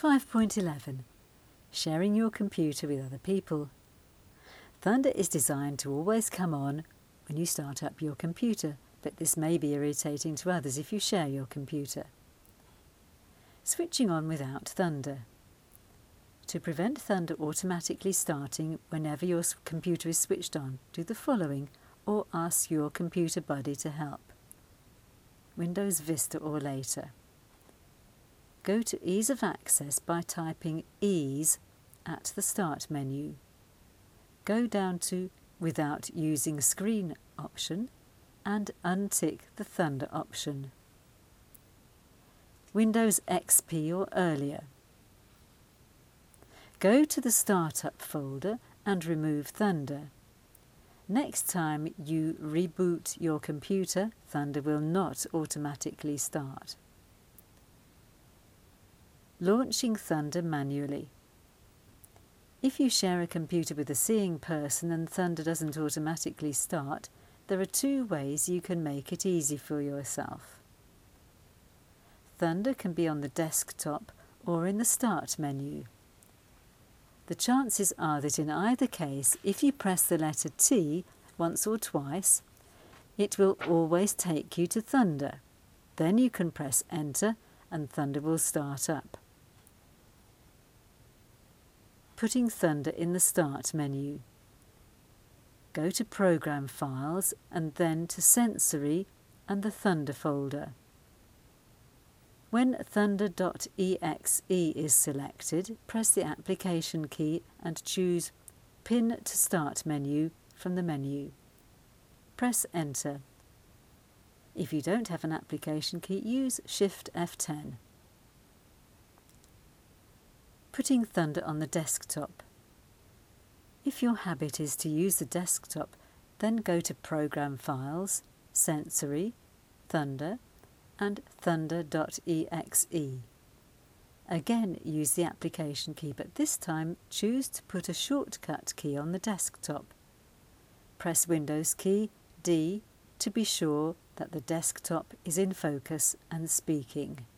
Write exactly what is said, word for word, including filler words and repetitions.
five point eleven. Sharing your computer with other people. Thunder is designed to always come on when you start up your computer, but this may be irritating to others if you share your computer. Switching on without Thunder. To prevent Thunder automatically starting whenever your computer is switched on, do the following or ask your computer buddy to help. Windows Vista or later. Go to Ease of Access by typing Ease at the Start menu. Go down to Without Using Screen option and untick the Thunder option. Windows X P or earlier. Go to the Startup folder and remove Thunder. Next time you reboot your computer, Thunder will not automatically start. Launching Thunder manually. If you share a computer with a seeing person and Thunder doesn't automatically start, there are two ways you can make it easy for yourself. Thunder can be on the desktop or in the Start menu. The chances are that in either case, if you press the letter T once or twice, it will always take you to Thunder. Then you can press Enter and Thunder will start up. Putting Thunder in the Start menu. Go to Program Files and then to Sensory and the Thunder folder. When thunder dot E X E is selected, press the Application key and choose Pin to Start menu from the menu. Press Enter. If you don't have an application key, use Shift F ten. Putting Thunder on the desktop. If your habit is to use the desktop, then go to Program Files, Sensory, Thunder, and thunder dot E X E. Again, use the application key, but this time choose to put a shortcut key on the desktop. Press Windows key D to be sure that the desktop is in focus and speaking.